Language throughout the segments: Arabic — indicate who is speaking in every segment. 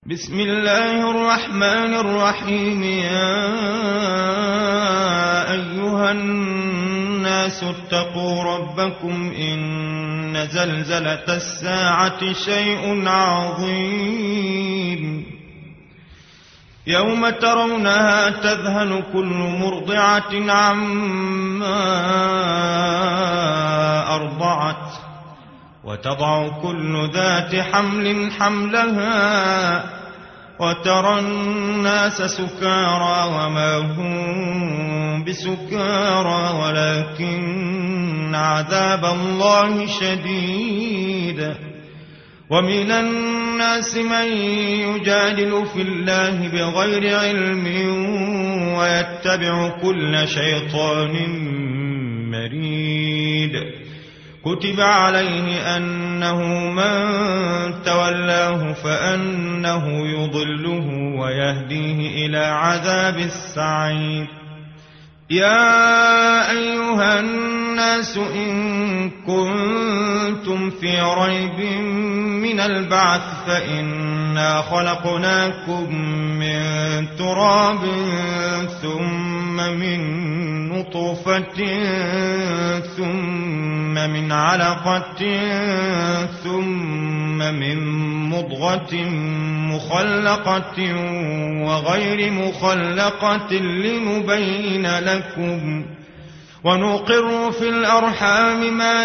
Speaker 1: بسم الله الرحمن الرحيم. يا أيها الناس اتقوا ربكم إن زلزلة الساعة شيء عظيم يوم ترونها تذهل كل مرضعة عما أرضعت وتضع كل ذات حمل حملها وترى الناس سكارى وما هم بسكارى ولكن عذاب الله شديد. ومن الناس من يجادل في الله بغير علم ويتبع كل شيطان مريد. كتب عليه أنه من تولاه فأنه يضله ويهديه إلى عذاب السعير. يا أيها الناس إن كنتم في ريب من البعث فإنا خلقناكم من تراب ثم من نطفة ثم من علقة ثم من مضغة مخلقة وغير مخلقة لنبين لكم ونقر في الأرحام ما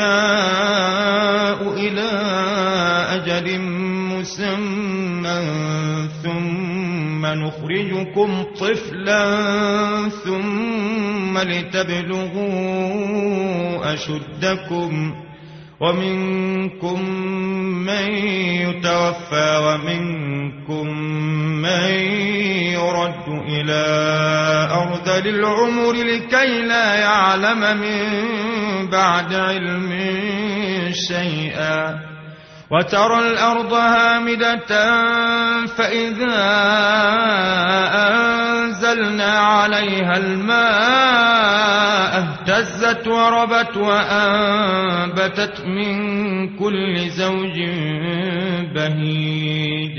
Speaker 1: نشاء إلى أجل مسمى ثم نخرجكم طفلا ثم لتبلغوا أشدكم ومنكم من يتوفى ومنكم من يرد إلى أرذل العمر لكي لا يعلم من بعد علم شيئا. وترى الأرض هامدة فإذا أنزلنا عليها الماء اهتزت وربت وأنبتت من كل زوج بهيج.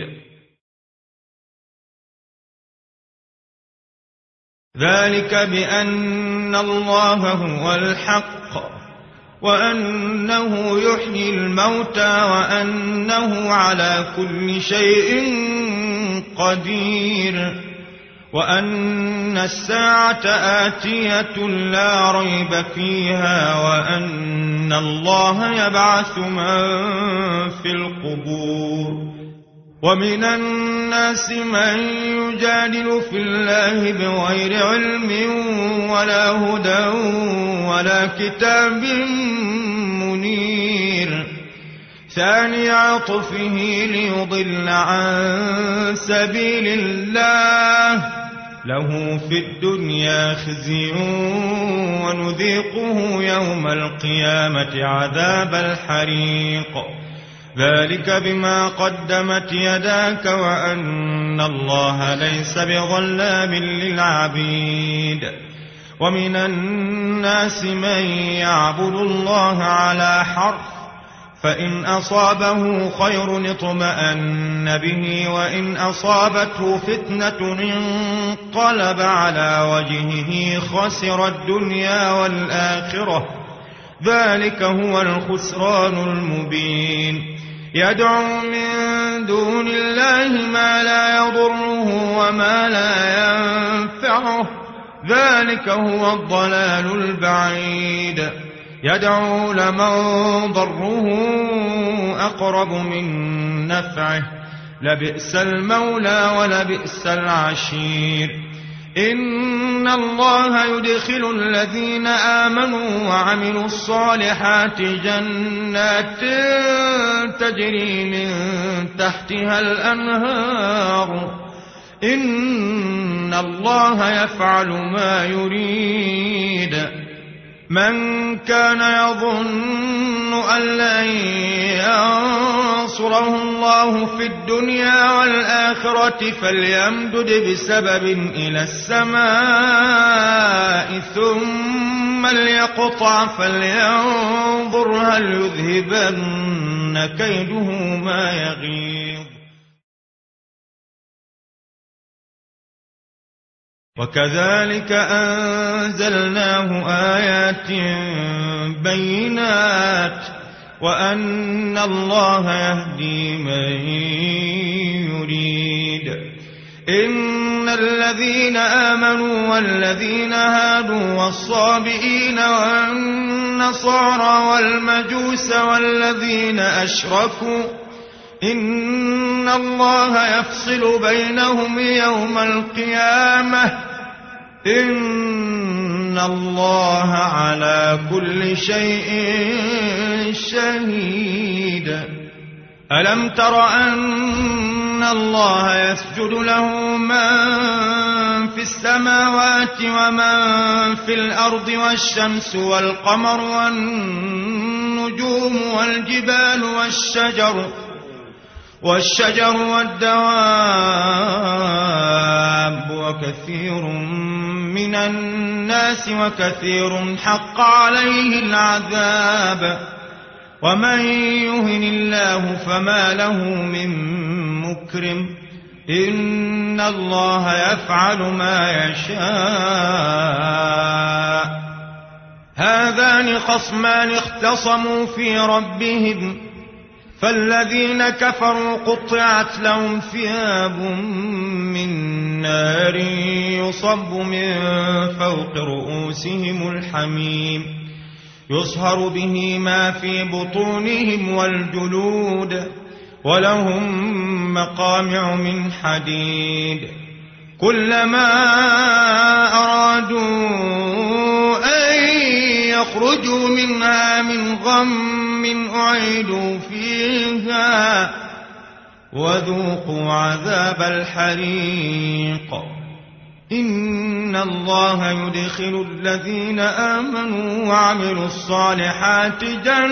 Speaker 1: ذلك بأن الله هو الحق وأنه يحيي الموتى وأنه على كل شيء قدير وأن الساعة آتية لا ريب فيها وأن الله يبعث من في القبور. ومن الناس من يجادل في الله بغير علم ولا هدى ولا كتاب منير. ثاني عطفه ليضل عن سبيل الله له في الدنيا خزي ونذيقه يوم القيامة عذاب الحريق. ذلك بما قدمت يداك وأن الله ليس بظلام للعبيد. ومن الناس من يعبد الله على حرف فإن أصابه خير اطمأن به وإن أصابته فتنة انقلب على وجهه خسر الدنيا والآخرة. ذلك هو الخسران المبين. يدعو من دون الله ما لا يضره وما لا ينفعه ذلك هو الضلال البعيد. يدعو لمن ضره أقرب من نفعه لبئس المولى ولبئس العشير. إن الله يدخل الذين آمنوا وعملوا الصالحات جنات تجري من تحتها الأنهار. إن الله يفعل ما يريد. من كان يظن أن لن ينصره الله في الدنيا والآخرة فليمدد بسبب إلى السماء ثم ليقطع فلينظر هل يذهبن كيده ما يغيظ. وكذلك أنزلناه آيات بينات وأن الله يهدي من يريد. إن الذين آمنوا والذين هادوا والصابئين والنصارى والمجوس والذين أشركوا إن الله يفصل بينهم يوم القيامة إن الله على كل شيء شهيد. ألم تر أن الله يسجد له من في السماوات ومن في الأرض والشمس والقمر والنجوم والجبال والشجر والدواب وكثير من الناس وكثير حق عليه العذاب ومن يهن الله فما له من مكرم إن الله يفعل ما يشاء. هذان خصمان اختصموا في ربهم فالذين كفروا قطعت لهم ثياب من نار يصب من فوق رؤوسهم الحميم يصهر به ما في بطونهم والجلود ولهم مقامع من حديد كلما أرادوا أن يخرجوا منها من غم أعيدوا فيها وذوقوا عذاب الحريق. إن الله يدخل الذين آمنوا وعملوا الصالحات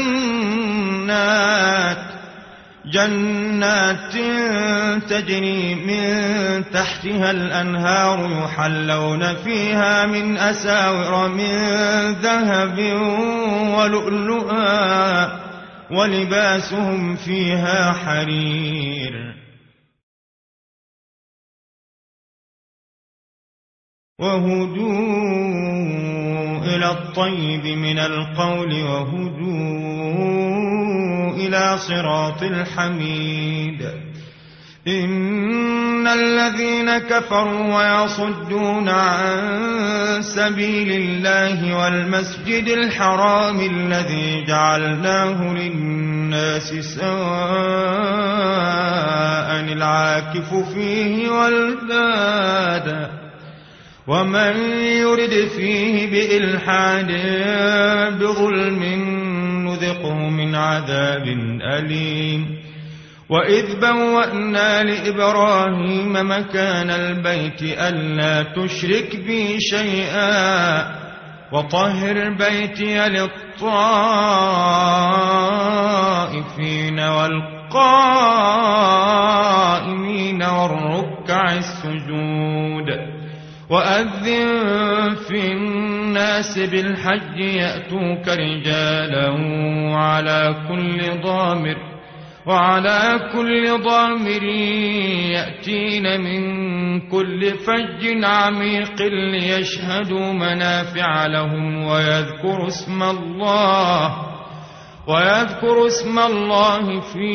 Speaker 1: جنات تجري من تحتها الأنهار يحلون فيها من أساور من ذهب ولؤلؤا ولباسهم فيها حرير. وهدوا إلى الطيب من القول وهدوا إلى صراط الحميد. إن الذين كفروا ويصدون عن سبيل الله والمسجد الحرام الذي جعلناه للناس سواء العاكف فيه والباد ومن يرد فيه بإلحاد بظلم نذقه من عذاب أليم. وإذ بوأنا لإبراهيم مكان البيت ألا تشرك بي شيئا وطهر بيتي للطائفين والقائمين والركع السجود. وأذن في الناس بالحج يأتوك رجالا وعلى كل ضامر يأتين من كل فج عميق ليشهدوا منافع لهم ويذكروا اسم الله في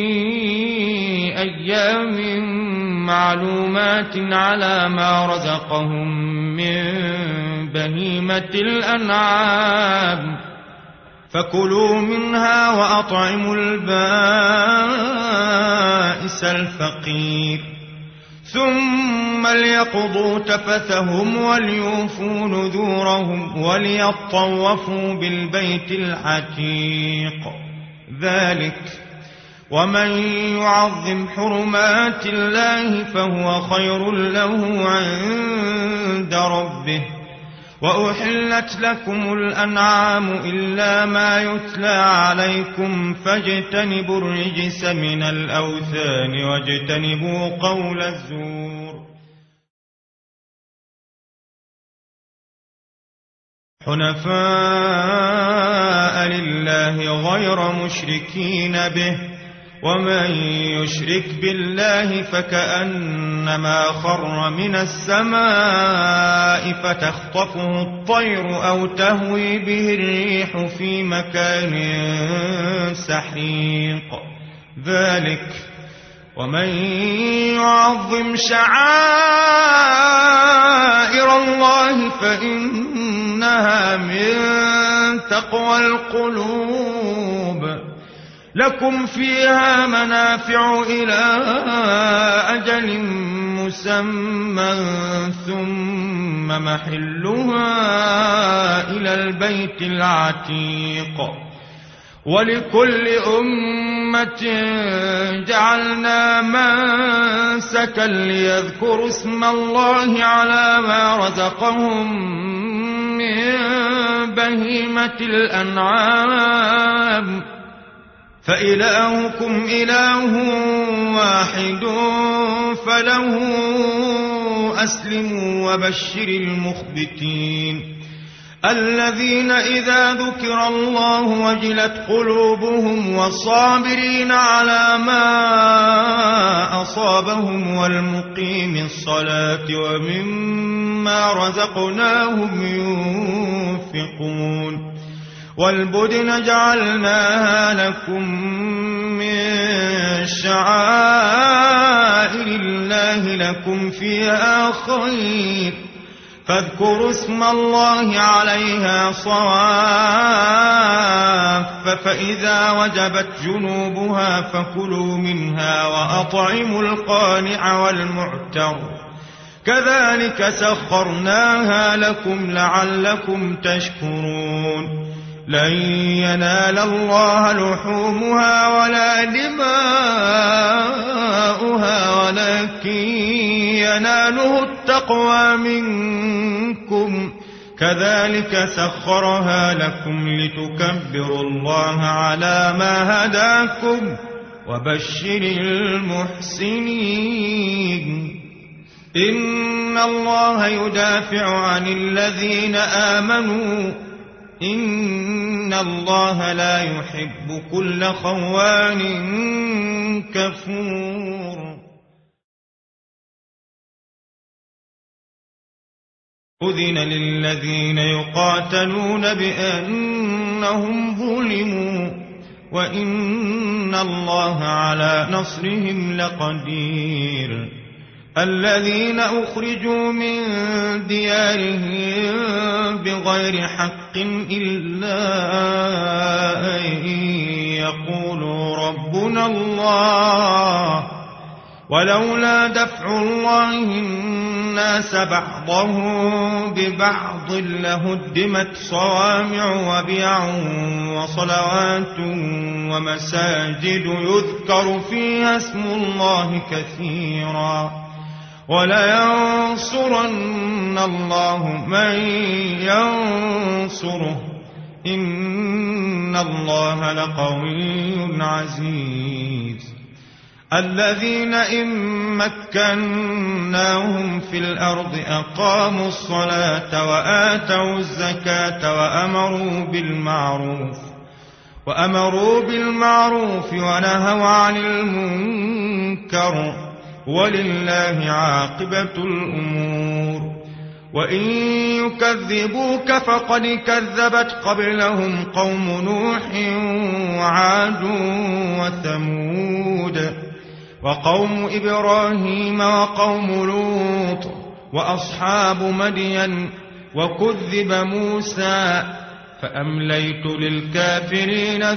Speaker 1: أيام معلومات على ما رزقهم من بهيمة الأنعام فكلوا منها وأطعموا البائس الفقير. ثم ليقضوا تفثهم وليوفوا نذورهم وليطوفوا بالبيت العتيق. ذلك ومن يعظم حرمات الله فهو خير له عند ربه. وأحلت لكم الأنعام إلا ما يتلى عليكم فاجتنبوا الرجس من الأوثان واجتنبوا قول الزور. حنفاء لله غير مشركين به ومن يشرك بالله فكأنما خر من السماء فتخطفه الطير أو تهوي به الريح في مكان سحيق. ذلك ومن يعظم شعائر الله فإنها من تقوى القلوب. لكم فيها منافع إلى أجل مسمى ثم محلها إلى البيت العتيق. ولكل أمة جعلنا منسكا ليذكروا اسم الله على ما رزقهم من بهيمة الأنعام فإلهكم إله واحد فله أسلموا وبشر المخبتين الذين إذا ذكر الله وجلت قلوبهم والصابرين على ما أصابهم والمقيم الصلاة ومما رزقناهم ينفقون. والبدن جعلناها لكم من شعائر الله لكم فيها خير فاذكروا اسم الله عليها صواف فإذا وجبت جنوبها فكلوا منها وأطعموا القانع والمعتر كذلك سخرناها لكم لعلكم تشكرون. لن ينال الله لحومها ولا دماؤها ولكن يناله التقوى منكم كذلك سخرها لكم لتكبروا الله على ما هداكم وبشر المحسنين. إن الله يدافع عن الذين آمنوا إن الله لا يحب كل خوان كفور. أذن للذين يقاتلون بأنهم ظلموا وإن الله على نصرهم لقدير. الذين أخرجوا من ديارهم بغير حق إلا أن يقولوا ربنا الله ولولا دفع الله الناس بعضهم ببعض لهدمت صوامع وبيع وصلوات ومساجد يذكر فيها اسم الله كثيرا ولينصرن الله من ينصره إن الله لقوي عزيز. الذين إن مكناهم في الأرض أقاموا الصلاة وآتوا الزكاة وأمروا بالمعروف ونهوا عن المنكر ولله عاقبة الأمور. وإن يكذبوك فقد كذبت قبلهم قوم نوح وعاد وثمود وقوم إبراهيم وقوم لوط وأصحاب مدين وكذب موسى فأمليت للكافرين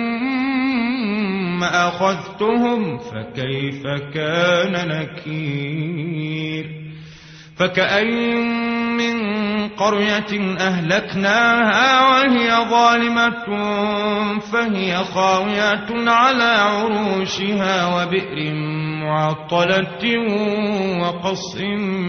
Speaker 1: ثم أخذتهم فكيف كان نكير. فكأين من قرية أهلكناها وهي ظالمة فهي خاوية على عروشها وبئر معطلة وقصر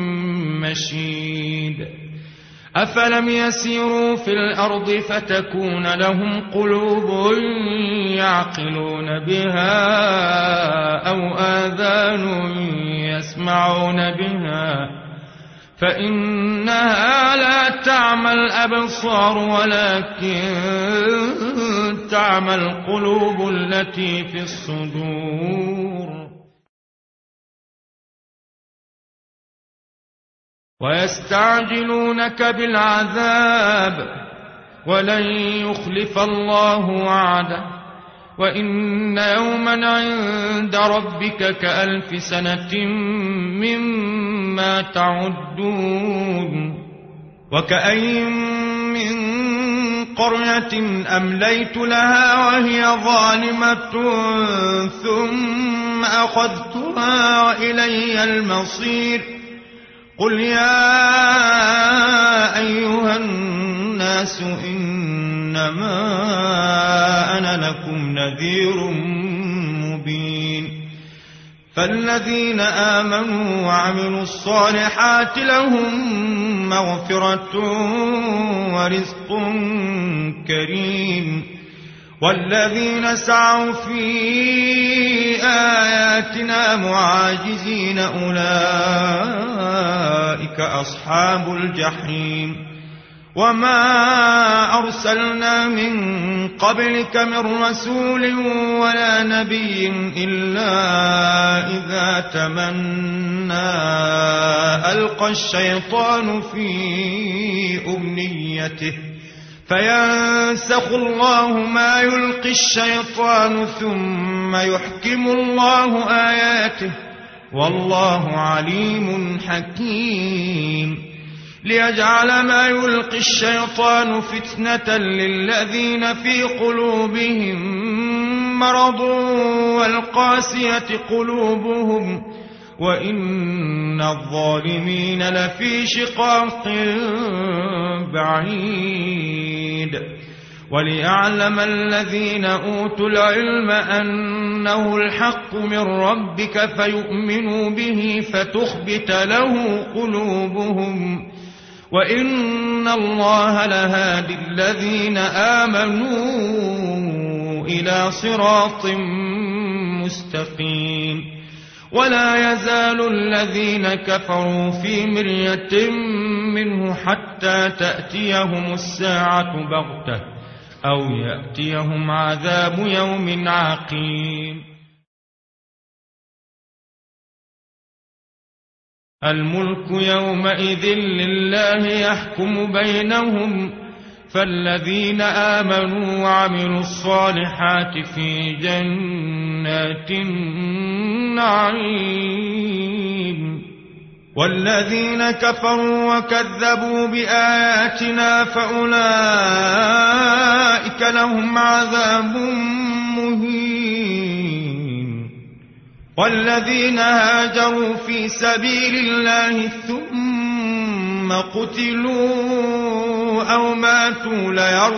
Speaker 1: مشيد. أفلم يسيروا في الأرض فتكون لهم قلوب يعقلون بها أو آذان يسمعون بها فإنها لا تعمى الأبصار ولكن تعمى القلوب التي في الصدور. ويستعجلونك بالعذاب ولن يخلف الله وعده وإن يوما عند ربك كألف سنة مما تعدون. وكأين من قرية أمليت لها وهي ظالمة ثم أخذتها وإلي المصير. قل يا أيها الناس إنما أنا لكم نذير مبين. فالذين آمنوا وعملوا الصالحات لهم مغفرة ورزق كريم. والذين سعوا في آياتنا معاجزين أولئك أصحاب الجحيم. وما أرسلنا من قبلك من رسول ولا نبي إلا إذا تمنى ألقى الشيطان في أمنيته فينسخ الله ما يلقي الشيطان ثم يحكم الله آياته والله عليم حكيم. ليجعل ما يلقي الشيطان فتنة للذين في قلوبهم مرض والقاسية قلوبهم وإن الظالمين لفي شقاق بعيد. وليعلم الذين أوتوا العلم أنه الحق من ربك فيؤمنوا به فتخبت له قلوبهم وإن الله لهادي الذين آمنوا إلى صراط مستقيم. ولا يزال الذين كفروا في مرية منه حتى تأتيهم الساعة بغتة أو يأتيهم عذاب يوم عقيم. الملك يومئذ لله يحكم بينهم فالذين آمنوا وعملوا الصالحات في جنات النعيم. والذين كفروا وكذبوا بآياتنا فأولئك لهم عذاب مهين. والذين هاجروا في سبيل الله ثم قتلوا أو ماتوا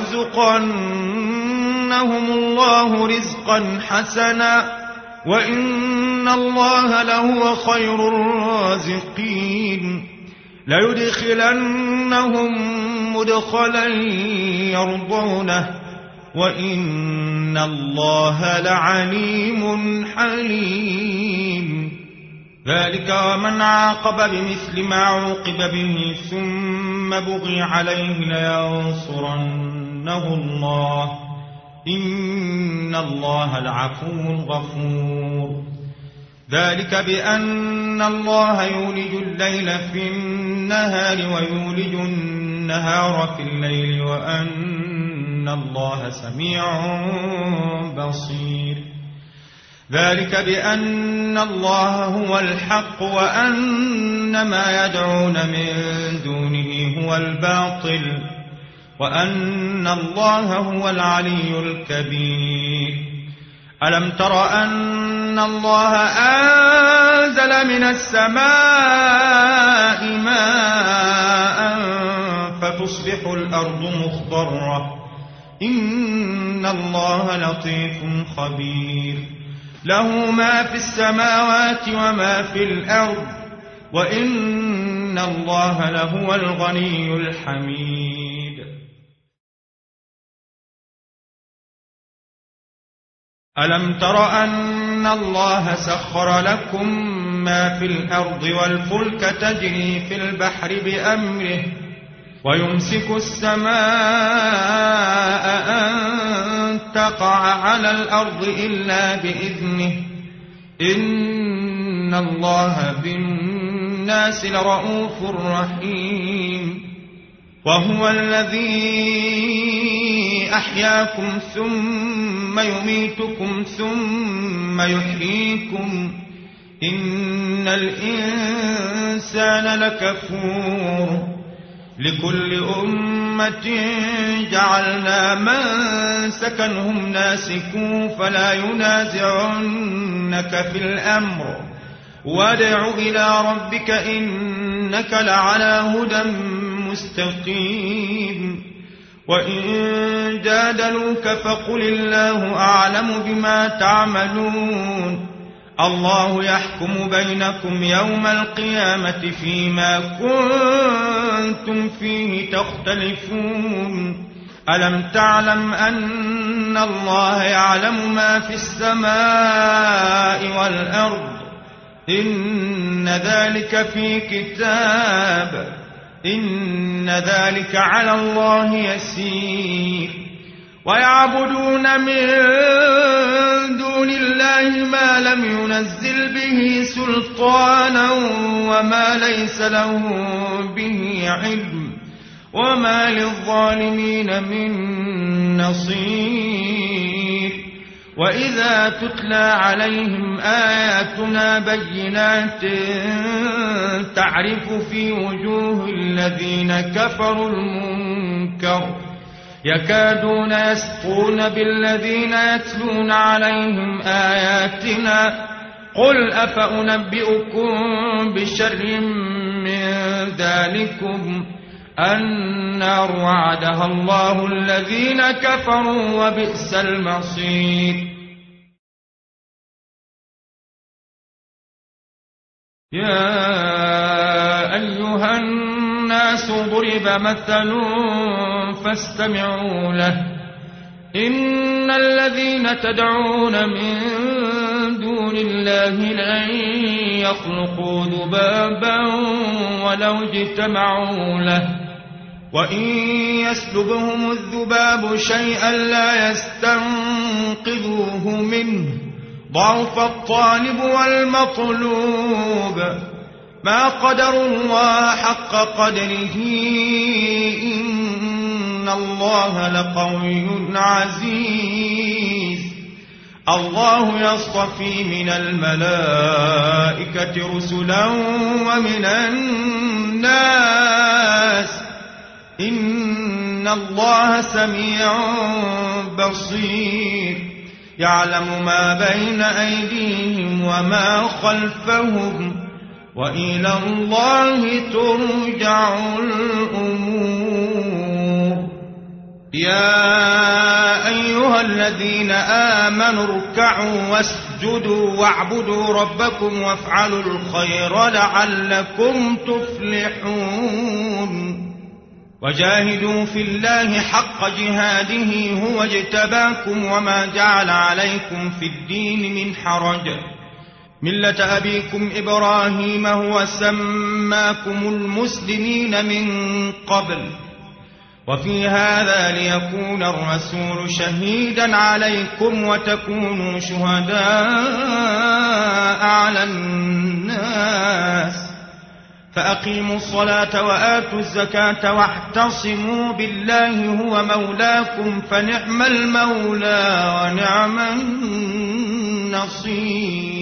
Speaker 1: ليرزقنهم الله رزقا حسنا وإن الله لهو خير الرازقين. ليدخلنهم مدخلا يرضونه وإن الله لعليم حليم. ذلك ومن عاقب بمثل ما عوقب به ثم بغي عليه لينصرنه الله إن الله لعفو غفور. ذلك بأن الله يولج الليل في النهار ويولج النهار في الليل وأن الله سميع بصير. ذلك بأن الله هو الحق وأن ما يدعون من دونه هو الباطل وأن الله هو العلي الكبير. ألم تر أن الله أنزل من السماء ماء فتصبح الأرض مخضرة إن الله لطيف خبير. له ما في السماوات وما في الأرض وإن الله لهو الغني الحميد. ألم تر أن الله سخر لكم ما في الأرض والفلك تجري في البحر بأمره ويمسك السماء أن تقع على الأرض إلا بإذنه إن الله بالناس لرءوف رحيم وهو الذي أحياكم ثم يميتكم ثم يحييكم إن الإنسان لكفور لكل أمة جعلنا منسكا هم ناسكوه فلا ينازعنك في الأمر وادع إلى ربك إنك لعلى هدى مستقيم وإن جادلوك فقل الله أعلم بما تعملون الله يحكم بينكم يوم القيامة فيما كنتم فيه تختلفون ألم تعلم أن الله يعلم ما في السماء والأرض إن ذلك في كتاب إن ذلك على الله يسير ويعبدون من دون الله ما لم ينزل به سلطانا وما ليس له به علم وما للظالمين من نصير وإذا تتلى عليهم آياتنا بينات تعرف في وجوه الذين كفروا المنكر يكادون يسطون بالذين يتلون عليهم آياتنا قل أفأنبئكم بشر من ذلكم النار وعدها الله الذين كفروا وبئس المصير يا أيها الناس ضرب مثل فاستمعوا له إن الذين تدعون من دون الله لن يخلقوا ذبابا ولو اجتمعوا له وإن يسلبهم الذباب شيئا لا يستنقذوه منه ضعف الطالب والمطلوب ما قدروا الله حق قدره إن الله لقوي عزيز الله يصطفي من الملائكة رسلا ومن الناس إن الله سميع بصير يعلم ما بين أيديهم وما خلفهم وإلى الله ترجع الأمور يا أيها الذين آمنوا اركعوا واسجدوا واعبدوا ربكم وافعلوا الخير لعلكم تفلحون وجاهدوا في الله حق جهاده هو اجتباكم وما جعل عليكم في الدين من حرج ملة أبيكم إبراهيم هو سماكم المسلمين من قبل وفي هذا ليكون الرسول شهيدا عليكم وتكونوا شهداء على الناس فأقيموا الصلاة وآتوا الزكاة واعتصموا بالله هو مولاكم فنعم المولى ونعم النصير